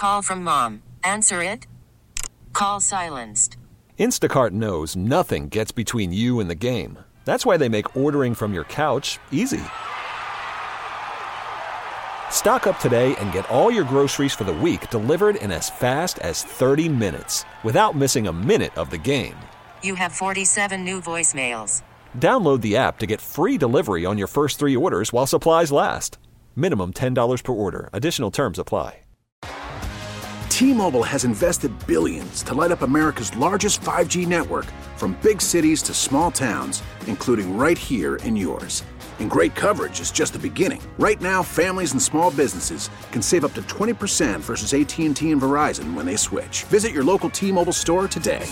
call from mom. Answer it. Call silenced. Instacart knows nothing gets between you and the game. That's why they make ordering from your couch easy. Stock up today and get all your groceries for the week delivered in as fast as 30 minutes without missing a minute of the game. You have 47 new voicemails. Download the app to get free delivery on your first 3 orders while supplies last. Minimum $10 per order. Additional terms apply. T-Mobile has invested billions to light up America's largest 5G network, from big cities to small towns, including right here in yours. And great coverage is just the beginning. Right now, families and small businesses can save up to 20% versus AT&T and Verizon when they switch. Visit your local T-Mobile store today.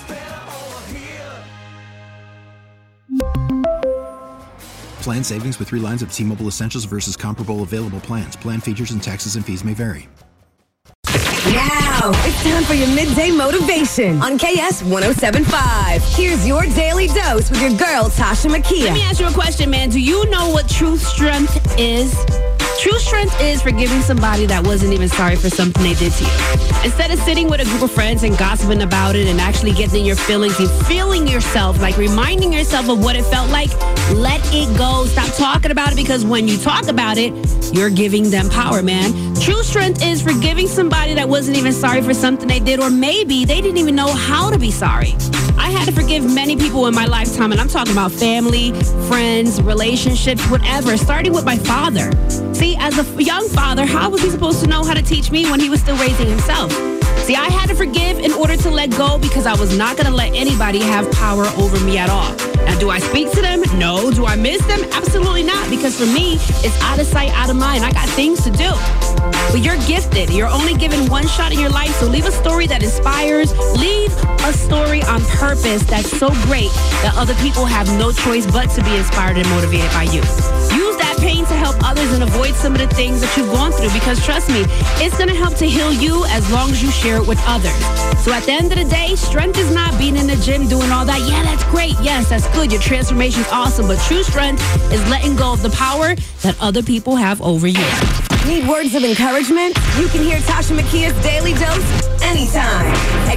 Plan savings with 3 lines of T-Mobile Essentials versus comparable available plans. Plan features and taxes and fees may vary. Now, it's time for your midday motivation on KS 107.5. Here's your daily dose with your girl, Tasha Makia. Let me ask you a question, man. Do you know what true strength is? True strength is forgiving somebody that wasn't even sorry for something they did to you. Instead of sitting with a group of friends and gossiping about it and actually getting in your feelings and feeling yourself, like reminding yourself of what it felt like, let it go. Stop talking about it, because when you talk about it, you're giving them power, man. True strength is forgiving somebody that wasn't even sorry for something they did, or maybe they didn't even know how to be sorry. I had to forgive many people in my lifetime, and I'm talking about family, friends, relationships, whatever, starting with my father. See, as a young father, how was he supposed to know how to teach me when he was still raising himself? See, I had to forgive in order to let go, because I was not going to let anybody have power over me at all. Now, do I speak to them? No. Do I miss them? Absolutely not, because for me, it's out of sight, out of mind. I got things to do. But you're gifted. You're only given one shot in your life, so leave a story that inspires. Leave a story on purpose that's so great that other people have no choice but to be inspired and motivated by you. Use that pain to help others and avoid some of the things that you've gone through, because trust me, it's going to help to heal you as long as you share it with others. So at the end of the day, strength is not being in the gym doing all that. Yeah, that's great. Yes, that's good. Your transformation's awesome. But true strength is letting go of the power that other people have over you. Need words of encouragement? You can hear Tasha Makia's Daily Dose anytime at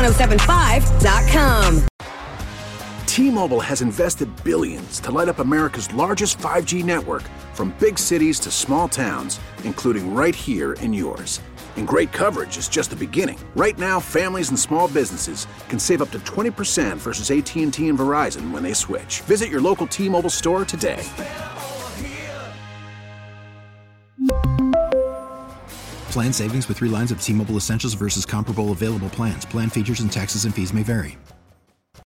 KS1075.com. T-Mobile has invested billions to light up America's largest 5G network, from big cities to small towns, including right here in yours. And great coverage is just the beginning. Right now, families and small businesses can save up to 20% versus AT&T and Verizon when they switch. Visit your local T-Mobile store today. Plan savings with 3 lines of T-Mobile Essentials versus comparable available plans. Plan features and taxes and fees may vary.